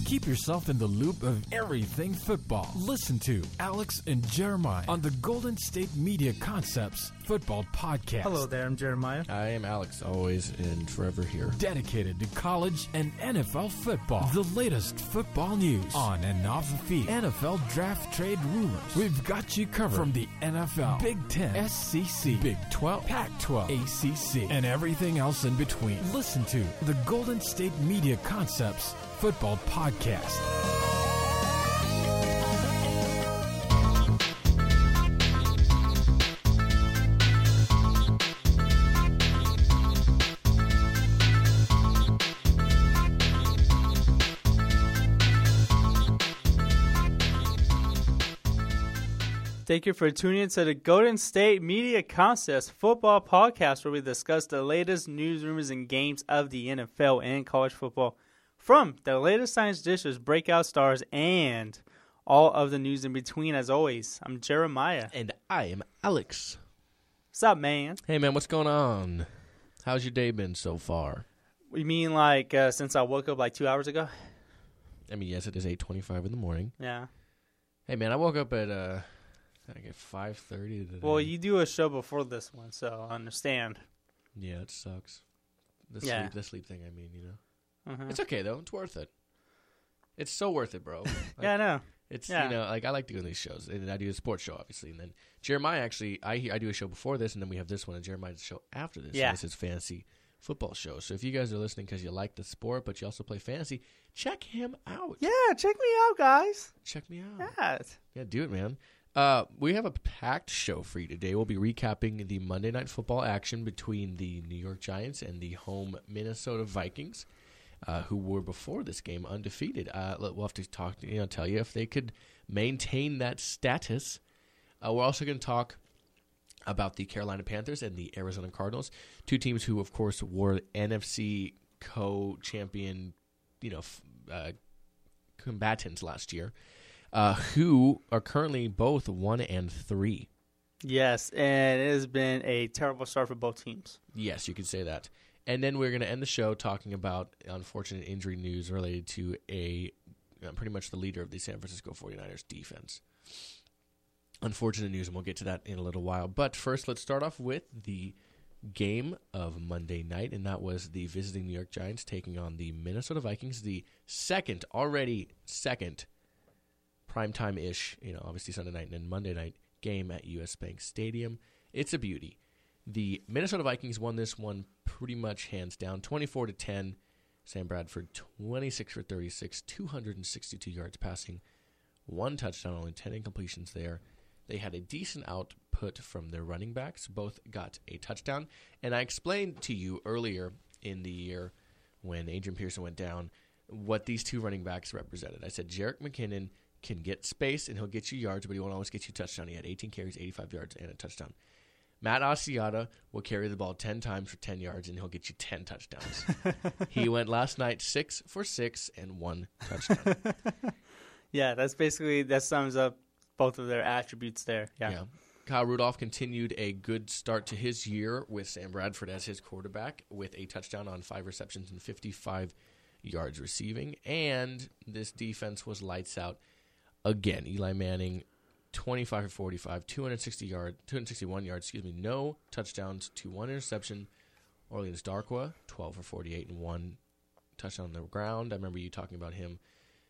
Keep yourself in the loop of everything football. Listen to Alex and Jeremiah on the Golden State Media Concepts Football Podcast. Hello there, I'm Jeremiah. I am Alex, always and forever here. Dedicated to college and NFL football. The latest football news on and off the field. NFL draft trade rumors. We've got you covered from the NFL, Big Ten, SEC, Big 12, Pac-12, ACC, and everything else in between. Listen to the Golden State Media Concepts Football Podcast. Thank you for tuning in to the Golden State Media Concepts Football Podcast, where we discuss the latest news, rumors, and games of the NFL and college football from the latest science dishes, breakout stars, and all of the news in between. As always, I'm Jeremiah. And I am Alex. What's up, man? Hey, man, what's going on? How's your day been so far? You mean like since I woke up like 2 hours ago? I mean, yes, it is 8:25 in the morning. Yeah. Hey, man, I woke up at I get 5:30 today. Well, you do a show before this one, so I understand. Yeah, it sucks. Yeah. The sleep thing, I mean, you know. Uh-huh. It's okay, though. It's worth it. It's so worth it, bro. Yeah, I know. It's, Yeah. you know, like I like doing these shows. And I do a sports show, obviously. And then Jeremiah, actually, I do a show before this, and then we have this one, and Jeremiah's show after this. Yeah. And this is fantasy football show. So if you guys are listening because you like the sport, but you also play fantasy, check him out. Yeah, check me out, guys. Check me out. Yes. Yeah, do it, man. We have a packed show for you today. We'll be recapping the Monday Night Football action between the New York Giants and the home Minnesota Vikings, who were before this game undefeated. We'll have to tell you if they could maintain that status. We're also going to talk about the Carolina Panthers and the Arizona Cardinals, two teams who, of course, were NFC co-champion, combatants last year. Who are currently both 1-3. Yes, and it has been a terrible start for both teams. Yes, you could say that. And then we're going to end the show talking about unfortunate injury news related to pretty much the leader of the San Francisco 49ers defense. Unfortunate news, and we'll get to that in a little while. But first, let's start off with the game of Monday night, and that was the visiting New York Giants taking on the Minnesota Vikings, the second primetime-ish, obviously Sunday night and then Monday night game at U.S. Bank Stadium. It's a beauty. The Minnesota Vikings won this one pretty much hands down, 24-10. Sam Bradford, 26 for 36, 262 yards passing, one touchdown, only 10 incompletions there. They had a decent output from their running backs. Both got a touchdown. And I explained to you earlier in the year when Adrian Peterson went down what these two running backs represented. I said Jerick McKinnon can get space and he'll get you yards, but he won't always get you a touchdown. He had 18 carries, 85 yards, and a touchdown. Matt Asiata will carry the ball 10 times for 10 yards, and he'll get you 10 touchdowns. He went last night 6 for 6 and 1 touchdown. Yeah, that sums up both of their attributes there. Yeah. Kyle Rudolph continued a good start to his year with Sam Bradford as his quarterback with a touchdown on 5 receptions and 55 yards receiving. And this defense was lights out. Again, Eli Manning, 25 for 45, 261 yards, no touchdowns to 1 interception. Orleans Darkwa, 12 for 48 and 1 touchdown on the ground. I remember you talking about him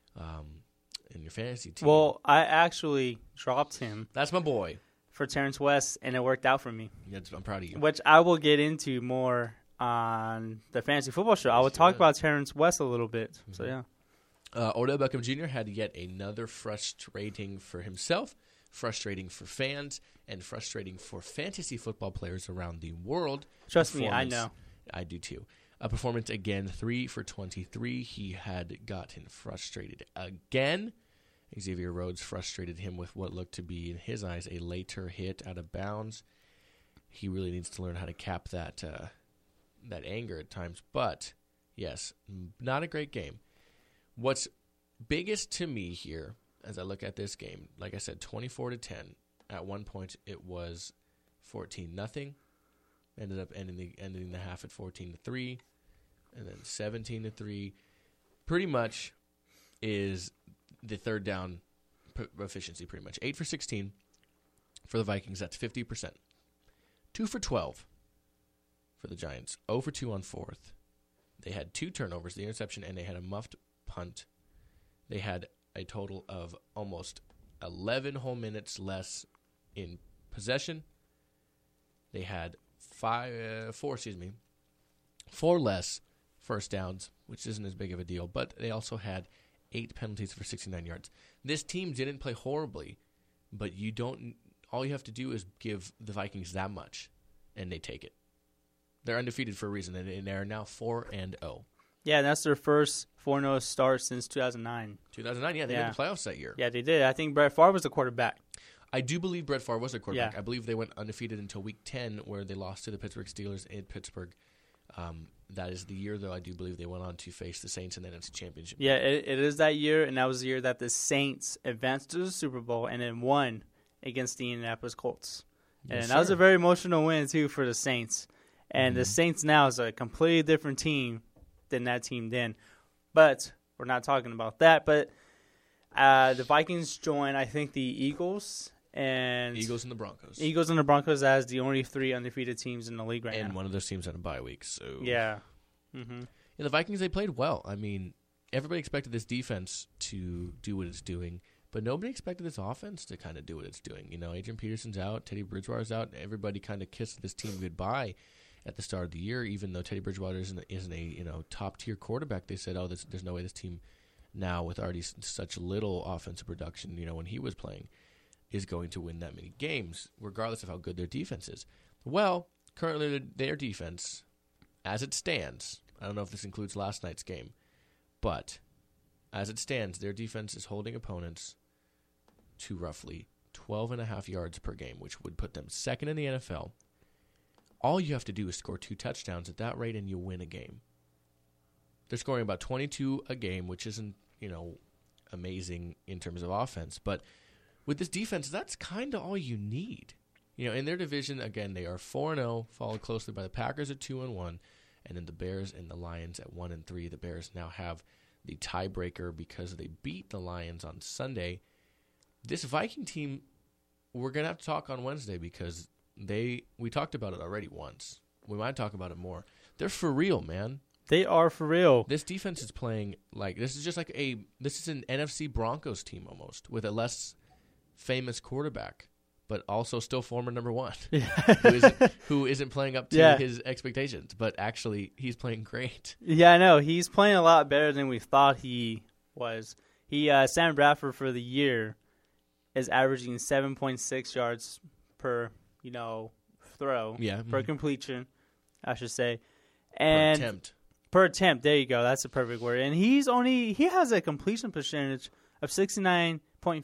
in your fantasy team. Well, I actually dropped him. That's my boy. For Terrence West, and it worked out for me. I'm proud of you. Which I will get into more on the fantasy football show. I will talk about Terrence West a little bit. Mm-hmm. So, yeah. Odell Beckham Jr. had yet another frustrating for himself, frustrating for fans, and frustrating for fantasy football players around the world. Trust me, I know. I do too. A performance again, 3 for 23. He had gotten frustrated again. Xavier Rhodes frustrated him with what looked to be, in his eyes, a later hit out of bounds. He really needs to learn how to cap that anger at times. But, yes, not a great game. What's biggest to me here, as I look at this game, like I said, 24-10. At one point, it was 14-0. Ended up ending the half at 14-3, and then 17-3. Pretty much, is the third down efficiency, pretty much. 8 for 16 for the Vikings. That's 50%. 2 for 12 for the Giants. 0 for 2 on fourth. They had 2 turnovers, the interception, and they had a muffed punt. They had a total of almost 11 whole minutes less in possession. They had 4 less first downs, which isn't as big of a deal, but they also had 8 penalties for 69 yards. This team didn't play horribly, but all you have to do is give the Vikings that much, and they take it. They're undefeated for a reason, and they are now 4-0. Yeah, that's their first 4-0 start since 2009. 2009, yeah, they made the playoffs that year. Yeah, they did. I think Brett Favre was the quarterback. I do believe Brett Favre was their quarterback. Yeah. I believe they went undefeated until Week 10, where they lost to the Pittsburgh Steelers in Pittsburgh. That is the year, though, I do believe they went on to face the Saints in the NFC Championship. Yeah, it is that year, and that was the year that the Saints advanced to the Super Bowl and then won against the Indianapolis Colts. Yes, and that was sir. a very emotional win, too, for the Saints. And the Saints now is a completely different team than that team then. But we're not talking about that. But the Vikings join, I think, the Eagles and the Broncos. Eagles and the Broncos as the only 3 undefeated teams in the league right now. And one of those teams had a bye week. So Yeah. Mm-hmm. Yeah, the Vikings, they played well. I mean, everybody expected this defense to do what it's doing, but nobody expected this offense to kind of do what it's doing. You know, Adrian Peterson's out, Teddy Bridgewater's out. Everybody kind of kissed this team goodbye at the start of the year, even though Teddy Bridgewater isn't a top-tier quarterback. They said, there's no way this team now, with already such little offensive production, when he was playing, is going to win that many games, regardless of how good their defense is. Well, currently their defense, as it stands, I don't know if this includes last night's game, but as it stands, their defense is holding opponents to roughly 12.5 yards per game, which would put them second in the NFL. All you have to do is score 2 touchdowns at that rate, and you win a game. They're scoring about 22 a game, which isn't, amazing in terms of offense. But with this defense, that's kind of all you need. In their division, again, they are 4-0, followed closely by the Packers at 2-1, and then the Bears and the Lions at 1-3. The Bears now have the tiebreaker because they beat the Lions on Sunday. This Viking team, we're going to have to talk on Wednesday because we talked about it already once. We might talk about it more. They're for real, man. They are for real. This defense is playing this is an NFC Broncos team almost, with a less famous quarterback, but also still former number 1, who isn't playing up to his expectations, but actually he's playing great. Yeah, I know. He's playing a lot better than we thought he was. Sam Bradford for the year is averaging 7.6 yards per throw, per completion, I should say, and per attempt. There you go. That's the perfect word. And he has a completion percentage of 69.5.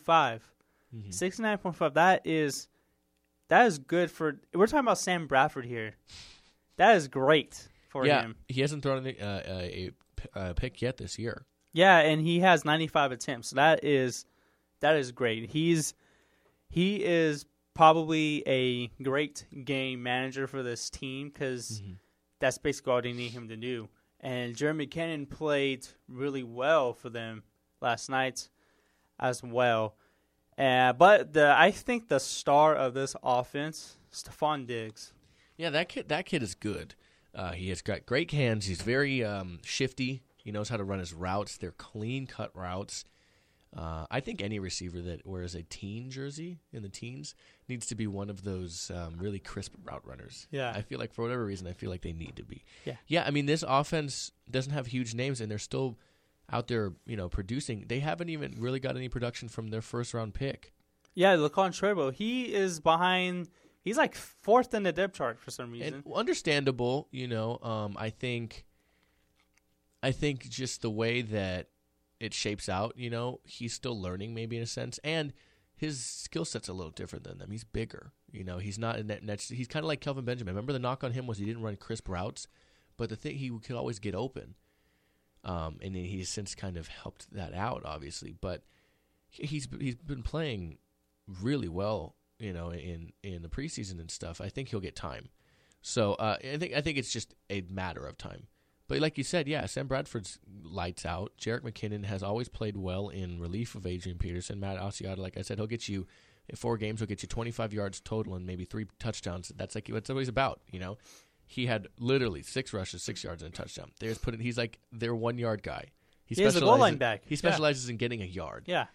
69.5. That is good for. We're talking about Sam Bradford here. That is great for him. He hasn't thrown a pick yet this year. Yeah, and he has 95 attempts. So that is great. He is probably a great game manager for this team because that's basically all they need him to do. And Jeremy McKinnon played really well for them last night as well. But I think the star of this offense, Stephon Diggs. Yeah, that kid is good. He has got great hands. He's very shifty. He knows how to run his routes. They're clean-cut routes. I think any receiver that wears a teen jersey in the teens needs to be one of those really crisp route runners. Yeah. I feel like for whatever reason, I feel like they need to be. Yeah. Yeah, I mean, this offense doesn't have huge names, and they're still out there, producing. They haven't even really got any production from their first-round pick. Yeah, Laquan Treadwell, he is behind. He's like 4th in the depth chart for some reason. And understandable, I think just the way that it shapes out, he's still learning maybe in a sense, and his skill set's a little different than them. He's bigger, he's not in that. He's kind of like Kelvin Benjamin. Remember the knock on him was he didn't run crisp routes, but the thing he could always get open, and then he's since kind of helped that out, obviously. But he's been playing really well, in the preseason and stuff. I think he'll get time. So I think it's just a matter of time. But like you said, yeah, Sam Bradford's lights out. Jerick McKinnon has always played well in relief of Adrian Peterson. Matt Asiata, like I said, he'll get you in 4 games. He'll get you 25 yards total and maybe 3 touchdowns. That's like what he's about. He had literally 6 rushes, 6 yards, and a touchdown. He's like their 1-yard guy. He's a goal line back. He specializes in getting a yard. Yeah.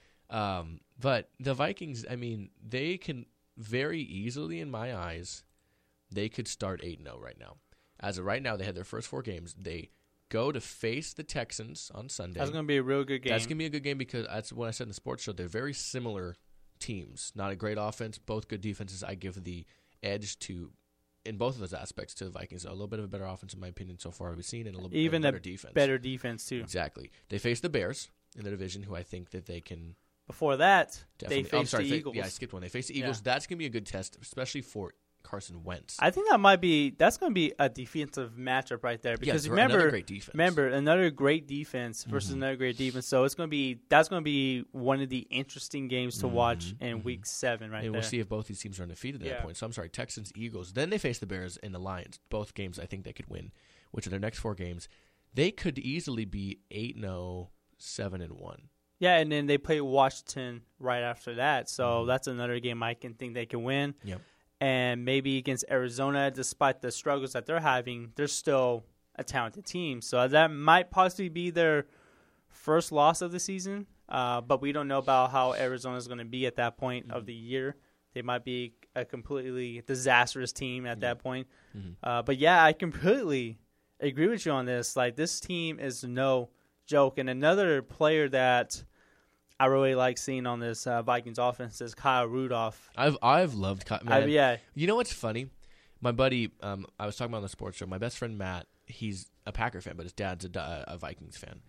But the Vikings, they can very easily, in my eyes, they could start 8-0 right now. As of right now, they had their first 4 games. They go to face the Texans on Sunday. That's going to be a real good game. That's going to be a good game because that's what I said in the sports show. They're very similar teams. Not a great offense, both good defenses. I give the edge to, in both of those aspects, to the Vikings. A little bit of a better offense, in my opinion, so far we've seen, and a little bit better defense. Better defense, too. Exactly. They face the Bears in the division, who I think that they can. Before that, definitely. they face the Eagles. I skipped one. They face the Eagles. Yeah. That's going to be a good test, especially for Carson Wentz. I think that's going to be a defensive matchup right there because another great defense. Remember another great defense versus another great defense. So that's going to be one of the interesting games to watch in Week 7 right there. And we'll see if both these teams are undefeated at that point. So I'm sorry, Texans, Eagles. Then they face the Bears and the Lions. Both games I think they could win, which are their next 4 games. They could easily be 8-0, 7-1. Yeah, and then they play Washington right after that. So that's another game I can think they can win. Yep. And maybe against Arizona, despite the struggles that they're having, they're still a talented team. So that might possibly be their first loss of the season. But we don't know about how Arizona is going to be at that point of the year. They might be a completely disastrous team at that point. But, yeah, I completely agree with you on this. Like, this team is no joke. And another player that I really like seeing on this Vikings offense is Kyle Rudolph. I've loved Kyle. Man. Yeah. You know what's funny? My buddy, I was talking about on the sports show, my best friend Matt, he's a Packer fan, but his dad's a Vikings fan.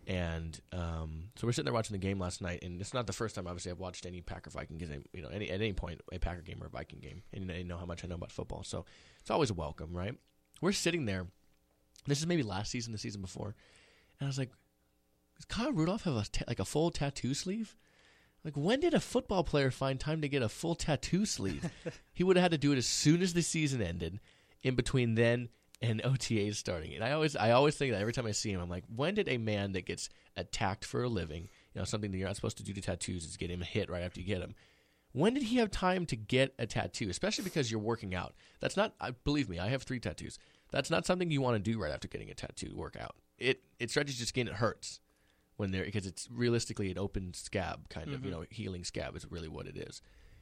And so we're sitting there watching the game last night, and it's not the first time, obviously, I've watched any Packer-Viking game, at any point, a Packer game or a Viking game, and you know how much I know about football. So it's always a welcome, right? We're sitting there. This is maybe last season, the season before, and I was like, does Kyle Rudolph have a full tattoo sleeve? Like, when did a football player find time to get a full tattoo sleeve? He would have had to do it as soon as the season ended, in between then and OTAs starting. And I always think that every time I see him, I'm like, when did a man that gets attacked for a living, something that you're not supposed to do to tattoos is get him hit right after you get him. When did he have time to get a tattoo, especially because you're working out? That's not, believe me, I have 3 tattoos. That's not something you want to do right after getting a tattoo workout. It stretches your skin, it hurts. Because it's realistically an open scab kind of, healing scab is really what it is.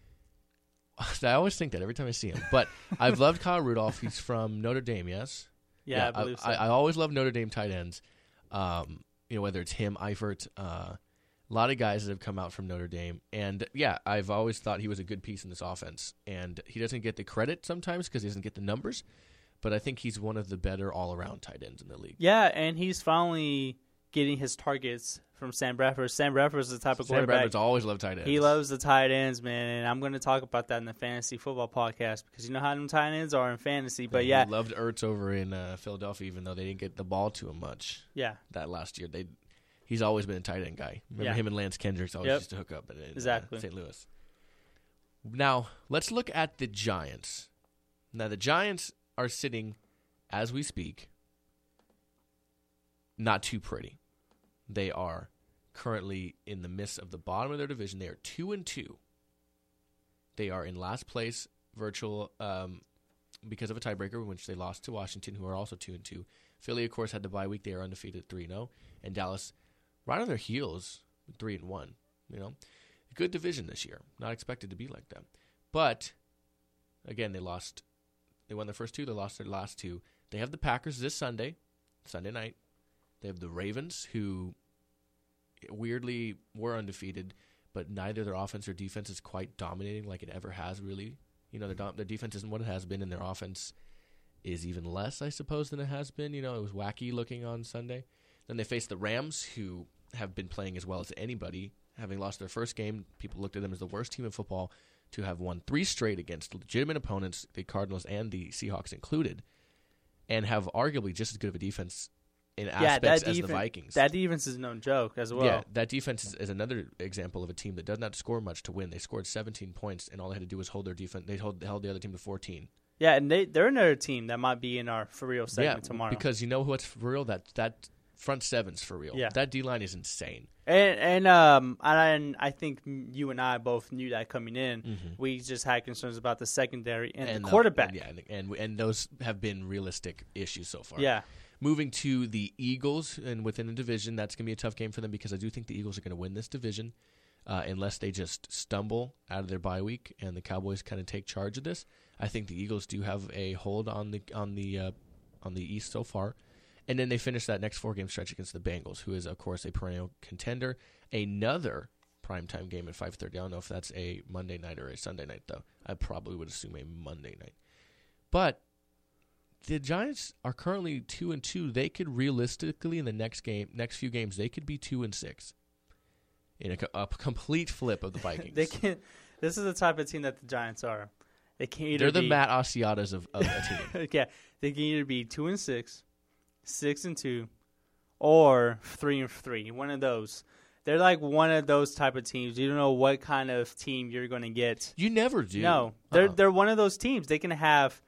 I always think that every time I see him. But I've loved Kyle Rudolph. He's from Notre Dame, yes? Yeah, I believe so. I always love Notre Dame tight ends. Whether it's him, Eifert, a lot of guys that have come out from Notre Dame. And, yeah, I've always thought he was a good piece in this offense. And he doesn't get the credit sometimes because he doesn't get the numbers. But I think he's one of the better all-around tight ends in the league. Yeah, and he's finally getting his targets from Sam Bradford. Sam Bradford's the type of quarterback. Sam Bradford's always loved tight ends. He loves the tight ends, man, and I'm going to talk about that in the fantasy football podcast because you know how them tight ends are in fantasy. But yeah, he loved Ertz over in Philadelphia, even though they didn't get the ball to him much. Yeah, that last year he's always been a tight end guy. Remember him and Lance Kendricks always used to hook up in St. Louis. Now let's look at the Giants. Now the Giants are sitting, as we speak, not too pretty. They are currently in the midst of the bottom of their division. They are 2-2. They are in last place, because of a tiebreaker, in which they lost to Washington, who are also 2-2. Philly, of course, had the bye week. They are undefeated 3-0. And Dallas, right on their heels, 3-1. Good division this year. Not expected to be like that. But, again, they lost. They won their first 2. They lost their last 2. They have the Packers this Sunday night. They have the Ravens, who weirdly were undefeated, but neither their offense or defense is quite dominating like it ever has, really. Their defense isn't what it has been, and their offense is even less, I suppose, than it has been. It was wacky looking on Sunday. Then they face the Rams, who have been playing as well as anybody. Having lost their first game, people looked at them as the worst team in football to have won 3 straight against legitimate opponents, the Cardinals and the Seahawks included, and have arguably just as good of a defense in aspects as the Vikings. That defense is no joke as well. Yeah, that defense is another example of a team that does not score much to win. They scored 17 points, and all they had to do was hold their defense. They held the other team to 14. Yeah, and they're another team that might be in our For Real segment tomorrow. Because you know what's for real? That front seven's for real. Yeah. That D-line is insane. And I think you and I both knew that coming in. Mm-hmm. We just had concerns about the secondary and the quarterback. And those have been realistic issues so far. Yeah. Moving to the Eagles, and within the division, that's going to be a tough game for them because I do think the Eagles are going to win this division unless they just stumble out of their bye week and the Cowboys kind of take charge of this. I think the Eagles do have a hold on the East so far. And then they finish that next 4-game stretch against the Bengals, who is, of course, a perennial contender. Another primetime game at 5:30. I don't know if that's a Monday night or a Sunday night, though. I probably would assume a Monday night. But the Giants are currently 2-2. They could realistically, in the next few games, they could be 2-6 in a complete flip of the Vikings. This is the type of team that the Giants are. They're the Matt Asiatas of a team. Yeah, they can either be 2-6, 6-2, or 3-3. One of those. They're like one of those type of teams. You don't know what kind of team you're going to get. You never do. No, they're one of those teams. They can have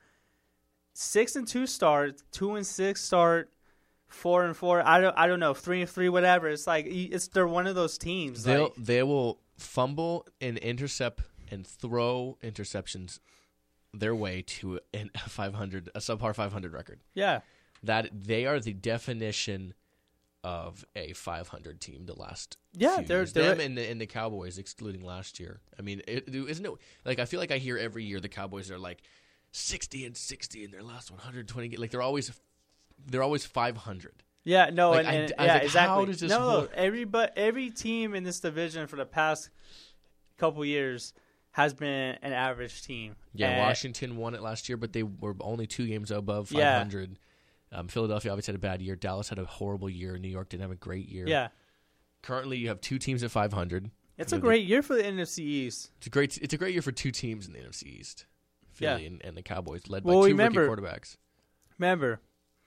6-2 start, 2-6 start, 4-4. I don't know, 3-3, whatever. It's like they're one of those teams. They will fumble and intercept and throw interceptions their way to a subpar 500 record. Yeah. That they are the definition of a 500 team the last few years. Them and the Cowboys, excluding last year. I mean, isn't it like I feel like I hear every year the Cowboys are like 60-60 in their last 120. Like they're always 500. Yeah, no, like, exactly. How does this work? Every team in this division for the past couple years has been an average team. Yeah, Washington won it last year, but they were only 2 games above 500. Yeah. Philadelphia obviously had a bad year. Dallas had a horrible year. New York didn't have a great year. Yeah. Currently, you have 2 teams at 500. It's a great year for the NFC East. It's a great year for 2 teams in the NFC East. Philly and the Cowboys, led by 2 rookie quarterbacks. Remember,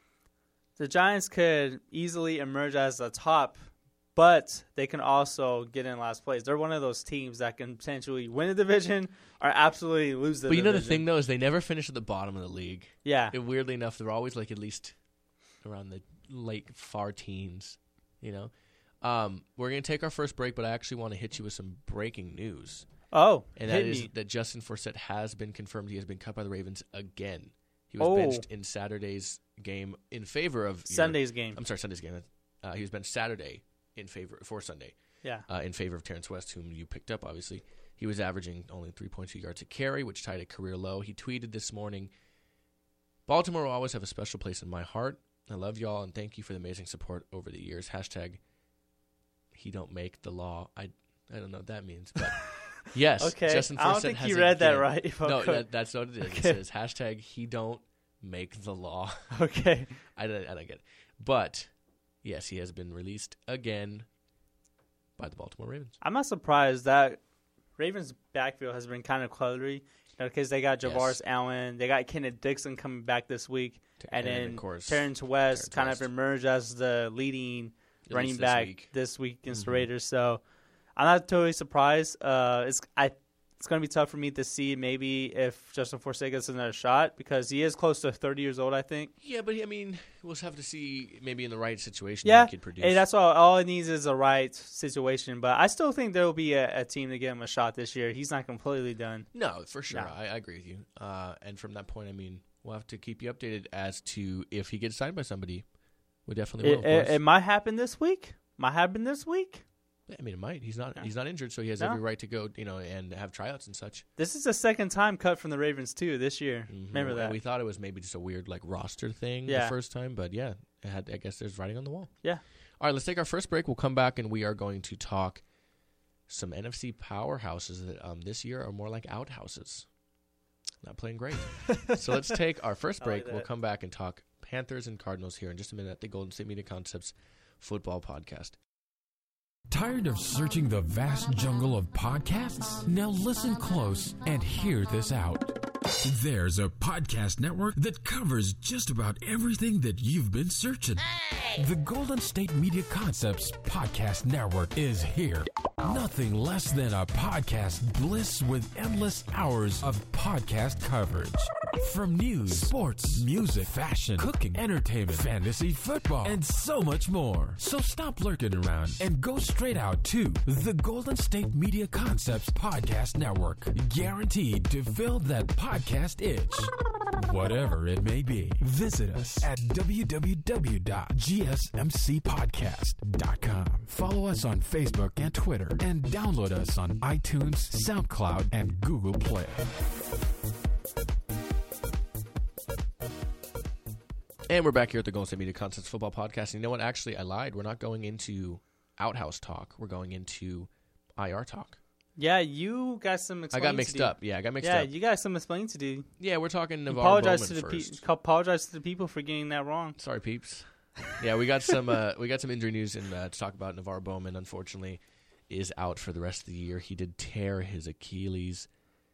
the Giants could easily emerge as the top, but they can also get in last place. They're one of those teams that can potentially win a division or absolutely lose the division. But you know the thing, though, is they never finish at the bottom of the league. Yeah. Weirdly enough, they're always like at least around the late far teens, you know. We're going to take our first break, but I actually want to hit you with some breaking news. Oh, and that is that Justin Forsett has been confirmed. He has been cut by the Ravens again. He was benched in Saturday's game in favor of Sunday's game. I'm sorry, Sunday's game. He was benched Saturday for Sunday. Yeah. In favor of Terrence West, whom you picked up, obviously. He was averaging only 3.2 yards a carry, which tied a career low. He tweeted this morning, "Baltimore will always have a special place in my heart. I love y'all, and thank you for the amazing support over the years. Hashtag, he don't make the law." I don't know what that means, but yes. Okay. Justin Forsett I don't think you read that right. No, that's what it is. Okay. It says, hashtag, he don't make the law. Okay. I don't get it. But, yes, he has been released again by the Baltimore Ravens. I'm not surprised that Ravens' backfield has been kind of cluttery because they got Javaris Allen. They got Kenneth Dixon coming back this week. And then, of course, Terrence West kind of emerged as the leading running back this week against the Raiders. So I'm not totally surprised. It's going to be tough for me to see maybe if Justin Forsett gets another shot because he is close to 30 years old, I think. Yeah, but, I mean, we'll have to see maybe in the right situation he could produce. And that's all it needs is a right situation. But I still think there will be a team to give him a shot this year. He's not completely done. No, for sure. No. I agree with you. And from that point, I mean, we'll have to keep you updated as to if he gets signed by somebody. We definitely will, of course. It might happen this week. I mean, it might. He's not injured, so he has every right to go, and have tryouts and such. This is the second time cut from the Ravens, too, this year. Mm-hmm. Remember that. And we thought it was maybe just a weird, roster thing the first time, but, yeah, I guess there's writing on the wall. Yeah. All right, let's take our first break. We'll come back, and we are going to talk some NFC powerhouses that this year are more like outhouses. Not playing great. So let's take our first break. We'll come back and talk Panthers and Cardinals here in just a minute at the Golden State Media Concepts Football Podcast. Tired of searching the vast jungle of podcasts? Now listen close and hear this out. There's a podcast network that covers just about everything that you've been searching. Hey! The Golden State Media Concepts Podcast Network is here. Nothing less than a podcast bliss with endless hours of podcast coverage. From news, sports, music, fashion, cooking, entertainment, fantasy, football, and so much more. So stop lurking around and go straight out to the Golden State Media Concepts Podcast Network. Guaranteed to fill that podcast itch. Whatever it may be. Visit us at www.gsmcpodcast.com. Follow us on Facebook and Twitter, and download us on iTunes, SoundCloud, and Google Play. And we're back here at the Golden State Media Concepts Football Podcast. And you know what? Actually, I lied. We're not going into outhouse talk. We're going into IR talk. Yeah, you got some explaining I got mixed up. Yeah, I got mixed up. Yeah, you got some explaining to do. Yeah, we're talking Navar Bowman first. Apologize to the people for getting that wrong. Sorry, peeps. Yeah, we got some injury news to talk about. Navar Bowman, unfortunately, is out for the rest of the year. He did tear his Achilles.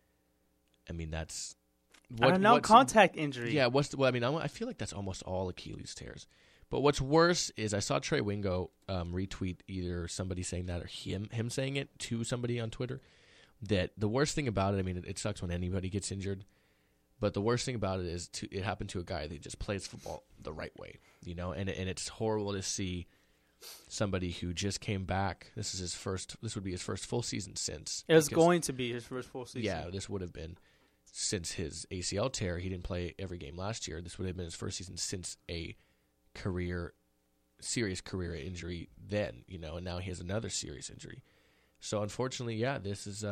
I mean, that's contact injury. Yeah, I feel like that's almost all Achilles tears. But what's worse is I saw Trey Wingo retweet either somebody saying that or him saying it to somebody on Twitter, that the worst thing about it, I mean, it sucks when anybody gets injured, but the worst thing about it is it happened to a guy that just plays football the right way, you know, and it's horrible to see somebody who just came back. This would be his first full season since. It was going to be his first full season. Yeah, this would have been since his ACL tear. He didn't play every game last year. This would have been his first season since a serious career injury then, you know, and now he has another serious injury. So unfortunately, yeah, this is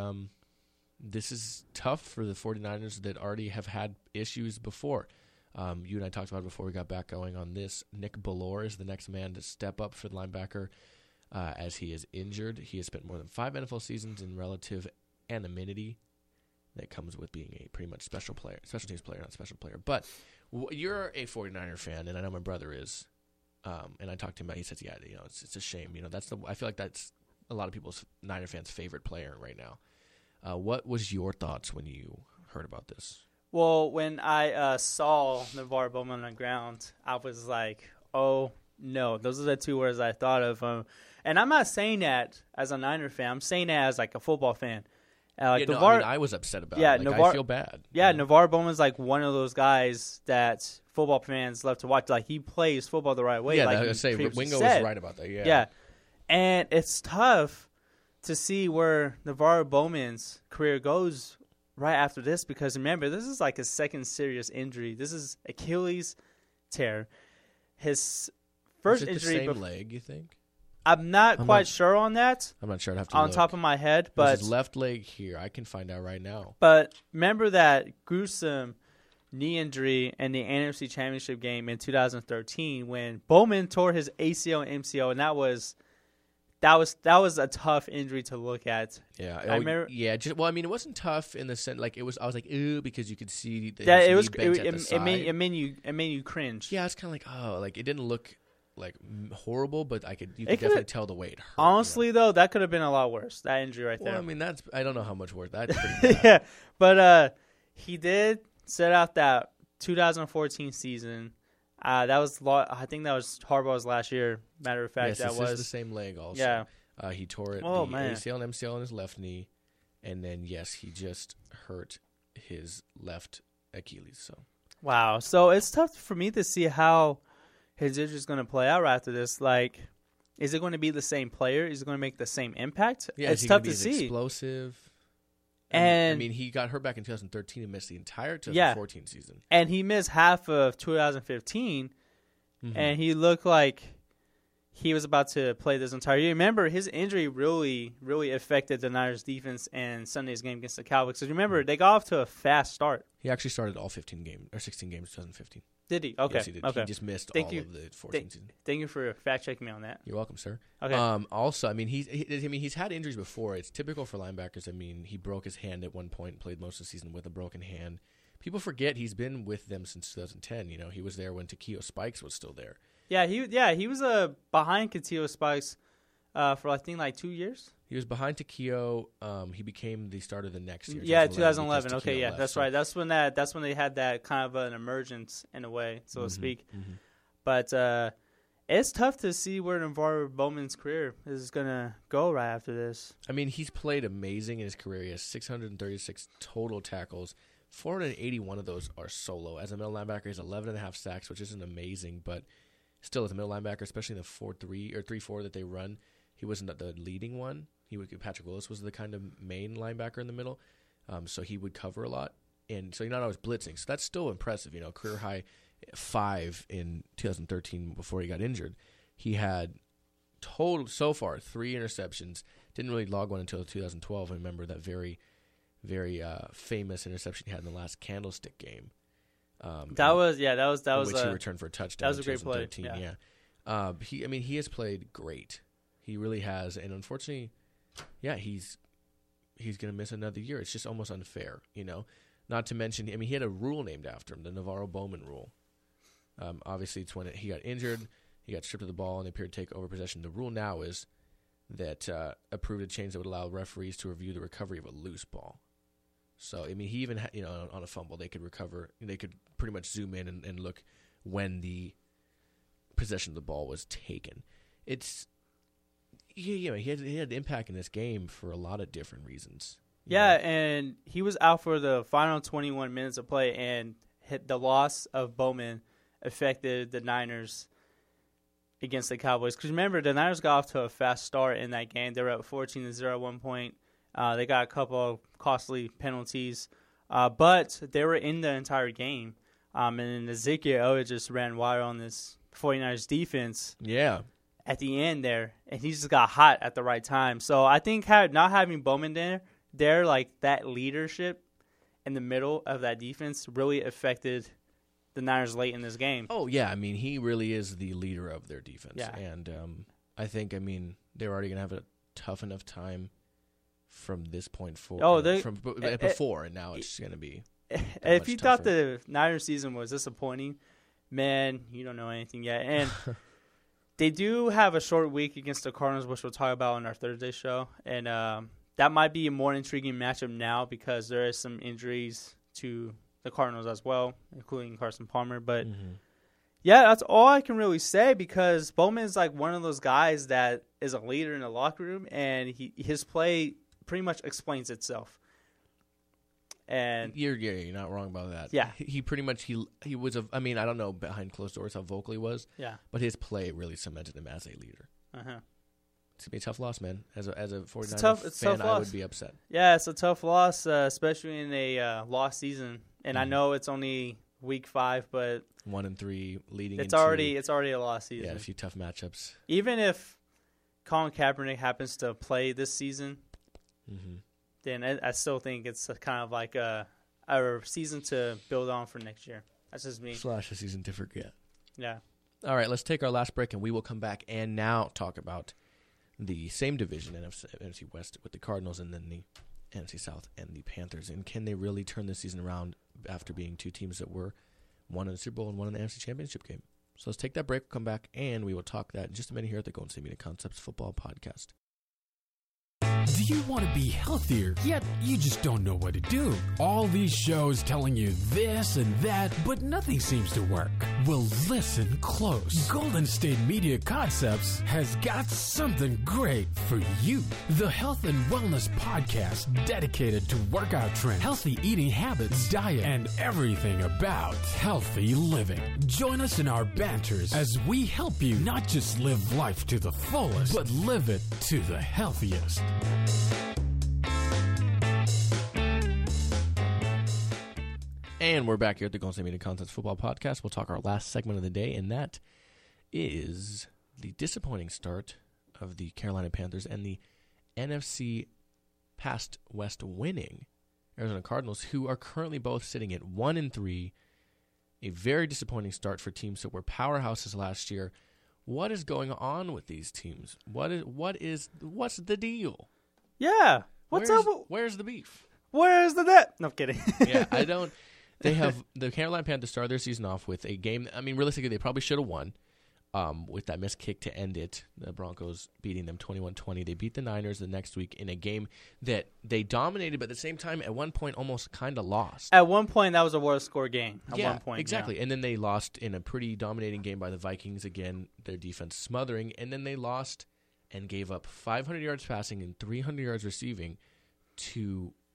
tough for the 49ers that already have had issues before. You and I talked about it before we got back going on this. Nick Bellore is the next man to step up for the linebacker as he is injured. He has spent more than 5 NFL seasons in relative anonymity that comes with being a pretty much special teams player, not special player. But you're a 49er fan, and I know my brother is. And I talked to him about it. He says, yeah, you know, it's a shame. You know, I feel like that's a lot of people's Niner fans' favorite player right now. What was your thoughts when you heard about this? Well, when I saw Navar Bowman on the ground, I was like, oh, no. Those are the 2 words I thought of. And I'm not saying that as a Niner fan. I'm saying that as, like, a football fan. I was upset about it. Like, I feel bad. Yeah, Navar Bowman's like one of those guys that football fans love to watch. Like, he plays football the right way. Yeah, like I was say Wingo was right about that. Yeah, and it's tough to see where Navar Bowman's career goes right after this, because remember, this is like his second serious injury. This is Achilles tear. His first injury. The same leg, you think? I'm not quite sure on that. I'm not sure. I'd have to on look. Top of my head, but his left leg here. I can find out right now. But remember that gruesome knee injury in the NFC Championship game in 2013 when Bowman tore his ACL and MCL, and that was a tough injury to look at. Yeah, I remember. Yeah, it wasn't tough in the sense like it was. I was like, ooh, because you could see that it was. It made you cringe. Yeah, it's kind of like, oh, like it didn't look like horrible, but you could definitely tell the way it hurt. Honestly, though, that could have been a lot worse. That injury right there. Well, I mean, I don't know how much worse. That's pretty bad. Yeah, but he did set out that 2014 season. That was I think that was Harbaugh's last year. Matter of fact, yes, this is the same leg also. Yeah, he tore it ACL and MCL in his left knee, and then he just hurt his left Achilles. So wow, so it's tough for me to see how his injury is going to play out right after this. Like, is it going to be the same player? Is it going to make the same impact? Yeah, it's tough to see. Explosive. And I mean, he got hurt back in 2013 and missed the entire 2014 season. And he missed half of 2015, and he looked like he was about to play this entire year. Remember, his injury really, really affected the Niners' defense in Sunday's game against the Cowboys. Because remember, they got off to a fast start. He actually started all 15 games or 16 games in 2015. Did he? Okay. Yes, he did. Okay. He just missed all of the 14 season. Thank you for fact-checking me on that. You're welcome, sir. Okay. Also, I mean, he's had injuries before. It's typical for linebackers. I mean, he broke his hand at one point and played most of the season with a broken hand. People forget he's been with them since 2010. You know, he was there when Takeo Spikes was still there. Yeah, he was behind Takeo Spikes for I think like 2 years. He was behind Takeo. He became the starter the next year. Yeah, 2011. Okay, yeah, that's right. That's when they had that kind of an emergence in a way, so to speak. Mm-hmm. But it's tough to see where Navar Bowman's career is gonna go right after this. I mean, he's played amazing in his career. He has 636 total tackles, 481 of those are solo. As a middle linebacker, he has 11.5 sacks, which isn't amazing, but still as a middle linebacker, especially in the 4-3 or 3-4 that they run, he wasn't the leading one. Patrick Willis was the kind of main linebacker in the middle, so he would cover a lot. And so you're not always blitzing. So that's still impressive. Career high 5 in 2013 before he got injured. He had total so far 3 interceptions. Didn't really log one until 2012. I remember that very, very famous interception he had in the last Candlestick game. That was which he returned for a touchdown. That was a great play. Yeah. He has played great. He really has, and unfortunately, he's going to miss another year. It's just almost unfair, Not to mention, he had a rule named after him, the Navarro Bowman rule. Obviously, it's when he got injured, he got stripped of the ball, and they appeared to take over possession. The rule now is that approved a change that would allow referees to review the recovery of a loose ball. So, he even had, on a fumble, they could recover. They could pretty much zoom in and look when the possession of the ball was taken. He had impact in this game for a lot of different reasons. Yeah, and he was out for the final 21 minutes of play, and the loss of Bowman affected the Niners against the Cowboys. Because remember, the Niners got off to a fast start in that game. They were up 14-0 at one point. They got a couple of costly penalties, but they were in the entire game. And then Ezekiel Elliott just ran wild on this 49ers defense. Yeah. At the end there, and he just got hot at the right time. So I think not having Bowman there, like that leadership in the middle of that defense really affected the Niners late in this game. Oh, yeah. He really is the leader of their defense. Yeah. And I think, they're already going to have a tough enough time from this point forward. Before, and now it's going to be if you thought the Niners season was disappointing, man, you don't know anything yet. And they do have a short week against the Cardinals, which we'll talk about on our Thursday show. And that might be a more intriguing matchup now because there is some injuries to the Cardinals as well, including Carson Palmer. But, that's all I can really say because Bowman's like one of those guys that is a leader in the locker room, and his play pretty much explains itself. And you're not wrong about that. Yeah, he pretty much he was I don't know behind closed doors how vocal he was. Yeah, but his play really cemented him as a leader. It's gonna be a tough loss, man. As a 49er fan, I would be upset. Yeah, it's a tough loss, especially in a lost season. And I know it's only week 5, but 1-3 leading. It's already a lost season. Yeah, a few tough matchups. Even if Colin Kaepernick happens to play this season. Then I still think it's kind of like a season to build on for next year. That's just me. / a season to forget. Yeah. All right, let's take our last break, and we will come back and now talk about the same division, NFC West, with the Cardinals and then the NFC South and the Panthers. And can they really turn this season around after being two teams that were one in the Super Bowl and one in the NFC Championship game? So let's take that break, we'll come back, and we will talk that in just a minute here at the Golden State Media Concepts Football Podcast. Do you want to be healthier, yet you just don't know what to do? All these shows telling you this and that, but nothing seems to work. Well, listen close. Golden State Media Concepts has got something great for you. The Health and Wellness Podcast dedicated to workout trends, healthy eating habits, diet, and everything about healthy living. Join us in our banters as we help you not just live life to the fullest, but live it to the healthiest. And we're back here at the Golden State Media Concepts Football Podcast. We'll talk our last segment of the day, and that is the disappointing start of the Carolina Panthers and the NFC past West winning Arizona Cardinals, who are currently both sitting at 1-3. A very disappointing start for teams that were powerhouses last year. What is going on with these teams? What's the deal? Yeah. What's up? Where's the beef? Where's the net? No, I'm kidding. Yeah, I don't. They have the Carolina Panthers started their season off with a game. Realistically, they probably should have won with that missed kick to end it. The Broncos beating them 21-20. They beat the Niners the next week in a game that they dominated, but at the same time, at one point, almost kind of lost. At one point, that was a worst score game. At one point, exactly. Yeah. And then they lost in a pretty dominating game by the Vikings. Again, their defense smothering. And then they lost and gave up 500 yards passing and 300 yards receiving to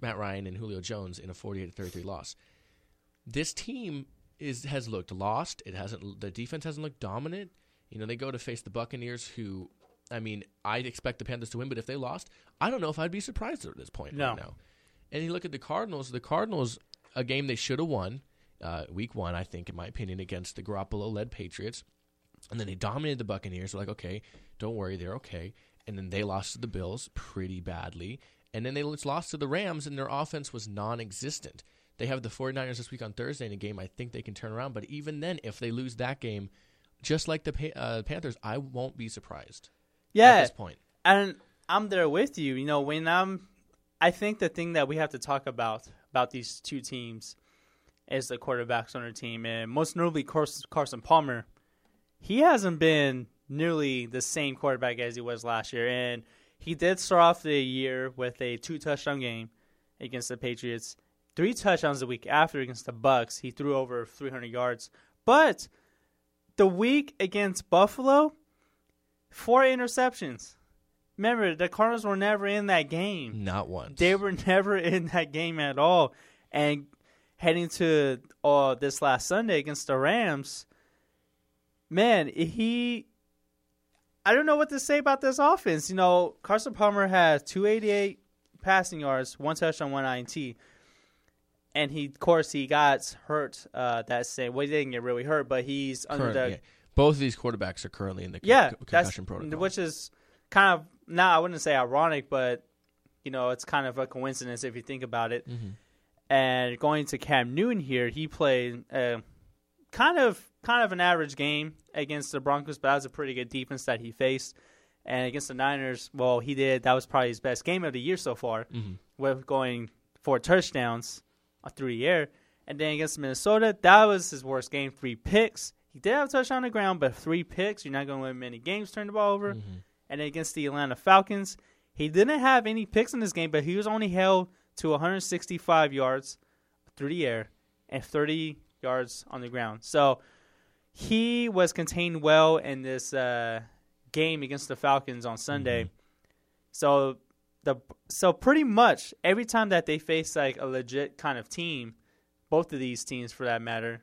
Matt Ryan and Julio Jones in a 48-33 loss. This team has looked lost. The defense hasn't looked dominant. They go to face the Buccaneers, who, I'd expect the Panthers to win, but if they lost, I don't know if I'd be surprised at this point right now. And you look at the Cardinals. The Cardinals, a game they should have won, week 1, I think, in my opinion, against the Garoppolo-led Patriots. And then they dominated the Buccaneers. They're like, okay, don't worry, they're okay. And then they lost to the Bills pretty badly. And then they lost to the Rams, and their offense was non-existent. They have the 49ers this week on Thursday in a game I think they can turn around. But even then, if they lose that game, just like the Panthers, I won't be surprised at this point. And I'm there with you. I think the thing that we have to talk about these two teams is the quarterbacks on their team. And most notably, Carson Palmer. He hasn't been nearly the same quarterback as he was last year. And he did start off the year with a 2-touchdown game against the Patriots. 3 touchdowns the week after against the Bucs. He threw over 300 yards. But the week against Buffalo, 4 interceptions. Remember, the Cardinals were never in that game. Not once. They were never in that game at all. And heading to this last Sunday against the Rams, man, I don't know what to say about this offense. Carson Palmer has 288 passing yards, 1 touchdown, 1 INT. And he got hurt that same. Well, he didn't get really hurt, but he's under the. Yeah. Both of these quarterbacks are currently in the concussion protocol, which is kind of I wouldn't say ironic, but it's kind of a coincidence if you think about it. Mm-hmm. And going to Cam Newton here, he played kind of an average game against the Broncos, but that was a pretty good defense that he faced. And against the Niners, well, he did. That was probably his best game of the year so far, with going 4 touchdowns through the air. And then against Minnesota, that was his worst game, 3 picks. He did have a touchdown on the ground, but 3 picks. You're not going to win many games, turn the ball over. Mm-hmm. And then against the Atlanta Falcons, he didn't have any picks in this game, but he was only held to 165 yards through the air and 30 yards on the ground. So he was contained well in this game against the Falcons on Sunday. Mm-hmm. So pretty much every time that they face like a legit kind of team, both of these teams for that matter,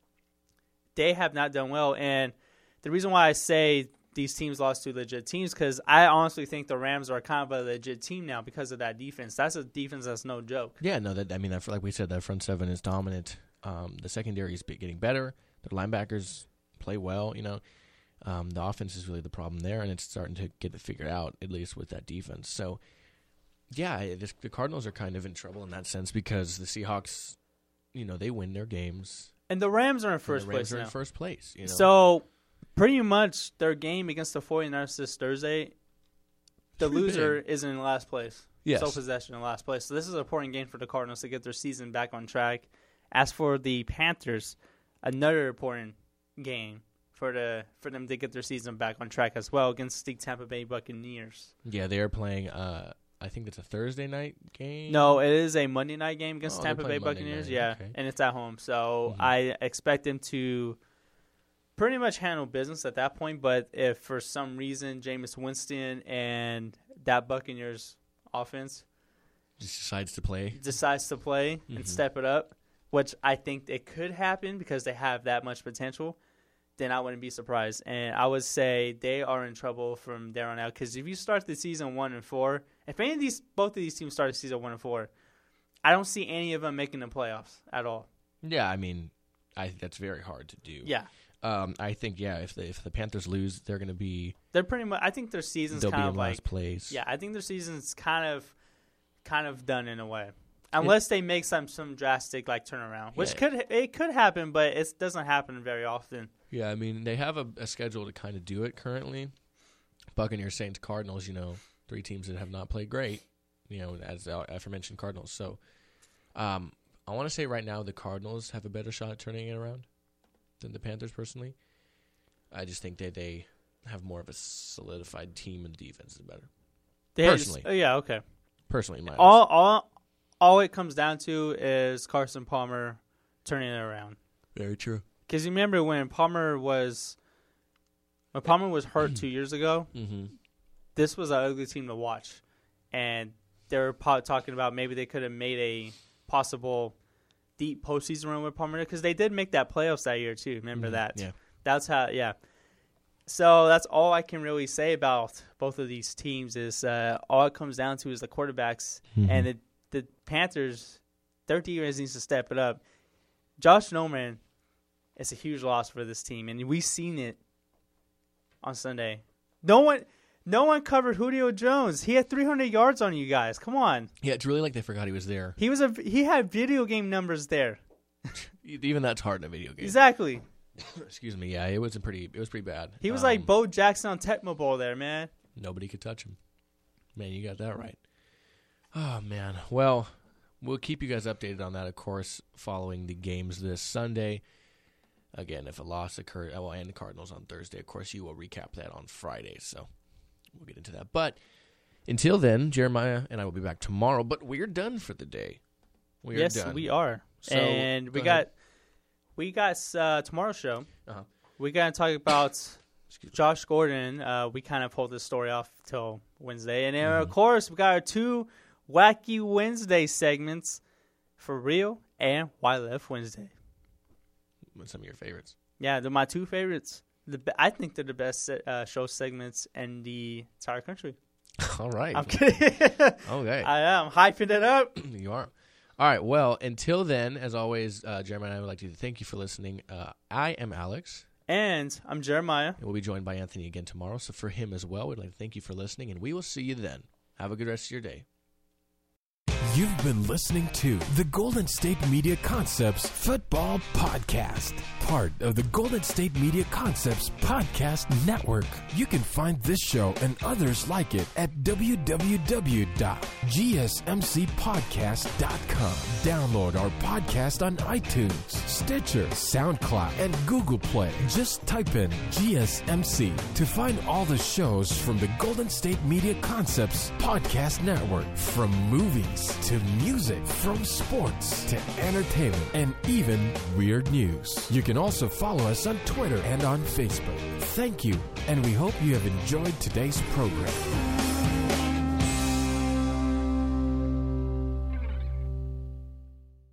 they have not done well. And the reason why I say these teams lost to legit teams, because I honestly think the Rams are kind of a legit team now because of that defense. That's a defense that's no joke. Yeah, no, like we said, that front seven is dominant. The secondary is getting better. The linebackers play well. The offense is really the problem there, and it's starting to get it figured out, at least with that defense. So, yeah, the Cardinals are kind of in trouble in that sense because the Seahawks, they win their games. And the Rams are in first place now. In first place. So, pretty much their game against the 49ers this Thursday, the loser is in last place. Yes. Sole possession in last place. So, this is an important game for the Cardinals to get their season back on track. As for the Panthers, another important game for them to get their season back on track as well against the Tampa Bay Buccaneers. Yeah, they are playing I think it's a Thursday night game. No, it is a Monday night game against Tampa Bay Monday Buccaneers. night. Yeah, Okay. and it's at home. So I expect them to pretty much handle business at that point. But if for some reason Jameis Winston and that Buccaneers offense just decides to play and step it up, which I think it could happen because they have that much potential, then I wouldn't be surprised. And I would say they are in trouble from there on out because if you start the season 1-4, if both of these teams start the season 1-4, I don't see any of them making the playoffs at all. Yeah, I think that's very hard to do. Yeah. I think if the Panthers lose, they're going to be. They're pretty much. I think their season's they'll kind be of in last place. Yeah, I think their season's kind of done in a way, unless they make some drastic turnaround, which could happen, but it doesn't happen very often. Yeah, they have a schedule to kind of do it currently. Buccaneers, Saints, Cardinals. 3 teams that have not played great. As aforementioned Cardinals. So, I want to say right now the Cardinals have a better shot at turning it around than the Panthers. Personally, I just think they have more of a solidified team and defense is better. Personally, okay. Personally, my all it comes down to is Carson Palmer turning it around. Very true. Because you remember when Palmer was hurt 2 years ago, this was an ugly team to watch, and they were talking about maybe they could have made a possible deep postseason run with Palmetto because they did make that playoffs that year too. Remember that? Yeah. That's how. Yeah. So that's all I can really say about both of these teams is all it comes down to is the quarterbacks and the Panthers. Their defense needs to step it up. Josh Norman is a huge loss for this team, and we've seen it on Sunday. No one covered Julio Jones. He had 300 yards on you guys. Come on. Yeah, it's really like they forgot he was there. He had video game numbers there. Even that's hard in a video game. Exactly. Excuse me. Yeah, it was pretty bad. He was like Bo Jackson on Tecmo Bowl there, man. Nobody could touch him. Man, you got that right. Oh man. Well, we'll keep you guys updated on that, of course, following the games this Sunday. Again, if a loss occurred, and the Cardinals on Thursday, of course, you will recap that on Friday. So we'll get into that. But until then, Jeremiah and I will be back tomorrow. But we're done for the day. Yes, we are. So, and we got tomorrow's show. Uh-huh. We got to talk about Josh Gordon. We kind of pulled this story off till Wednesday. And then, of course, we got our 2 Wacky Wednesday segments for real and Why Left Wednesday. Some of your favorites. Yeah, they're my 2 favorites. I think they're the best show segments in the entire country. All right. I'm kidding. Okay. I am hyping it up. You are. All right. Well, until then, as always, Jeremiah and I would like to thank you for listening. I am Alex. And I'm Jeremiah. And we'll be joined by Anthony again tomorrow. So for him as well, we'd like to thank you for listening, and we will see you then. Have a good rest of your day. You've been listening to the Golden State Media Concepts Football Podcast, part of the Golden State Media Concepts Podcast Network. You can find this show and others like it at www.gsmcpodcast.com. Download our podcast on iTunes, Stitcher, SoundCloud, and Google Play. Just type in GSMC to find all the shows from the Golden State Media Concepts Podcast Network, from movies to music, from sports to entertainment, and even weird news. You can also follow us on Twitter and on Facebook. Thank you, and we hope you have enjoyed today's program.